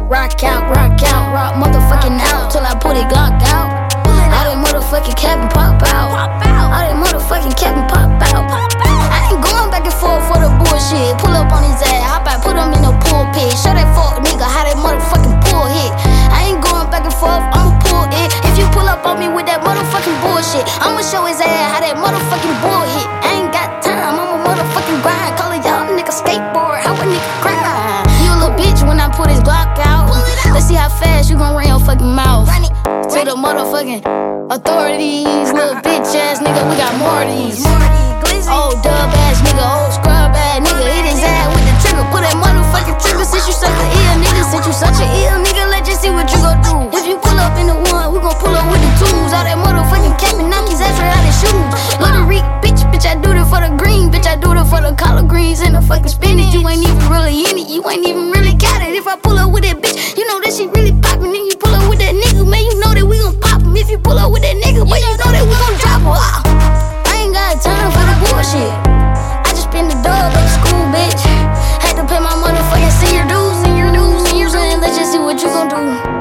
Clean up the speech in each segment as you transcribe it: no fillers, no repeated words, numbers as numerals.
Rock out, rock motherfucking out till I put it Glock out. All that motherfucking cap and pop out. All that motherfucking cap and pop out. I ain't going back and forth for the bullshit. Pull up on his ass, hop out, put him in the pulpit. Show that fuck nigga how that motherfucking pull hit. I ain't going back and forth, I'ma pull it. If you pull up on me with that motherfucking bullshit, I'ma show his ass how that motherfucking bull hit. I ain't got time, I'ma motherfucking grind. Call it y'all nigga skateboard, how a nigga grind. You a little bitch when I put his Glock out. Let's see how fast you gon' run your fucking mouth. To the motherfucking authorities, little bitch ass nigga, we got more of these. Old dub ass nigga, old scrub ass nigga, hit his ass with the trigger. Put that motherfucking trigger since you such a ill nigga. Since you such a ill nigga, let's just see what you gon' do. If you pull up in the one, we gon' pull up with the twos. All that motherfucking cap and knock his ass right out his shoes. Little Reek, bitch, I do it for the green. Bitch, I do it for the collard greens and the fucking spinach. You ain't even really in it, you ain't even really got it. If I pull up with that bitch, you know that shit really poppin'. Then you pull up with that nigga, man, you know that we gon' pop him. If you pull up with that nigga, but you know that we gon' drop him. I ain't got time for the bullshit. I just spend the dub at school, bitch. Had to pay my motherfucking senior dues, and let's just see what you gon' do.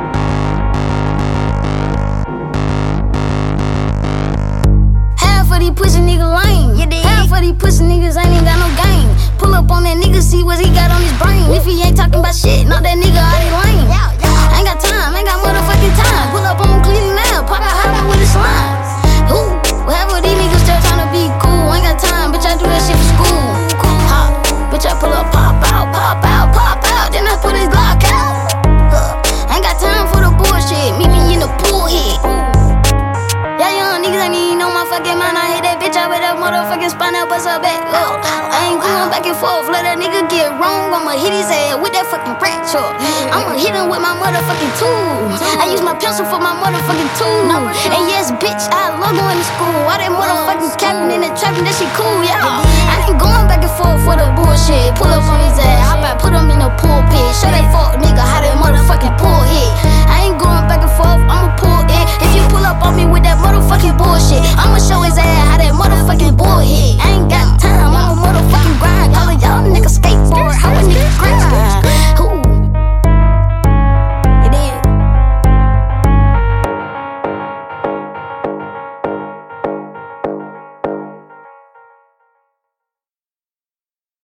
Half of these pussy niggas lame. Half of these pussy niggas ain't even got no game. Pull up on that nigga, see what he got on his brain. If he ain't talking about shit, know that nigga out of lane. Ain't got time, ain't got motherfucking time. Pull up on Cleveland now, pop out hoppin' with the slime. Ooh, whatever these niggas still tryna be cool. Ain't got time, bitch, I do that shit for school. Hop, bitch, I pull up, pop out, then I put his Glock out. Ain't got time for the bullshit, meet me in the pool hit. Yeah, young niggas ain't even know my fucking mind. I hit that bitch out with that motherfucking spine out, bust her back. I ain't going back and forth, let that nigga get wrong. I'ma hit his ass with that fucking crack truck. I'ma hit him with my motherfucking tool. I use my pencil for my motherfucking tool. And yes, bitch, I love going to school. All that motherfucking capping and that trapping, that shit cool, yeah.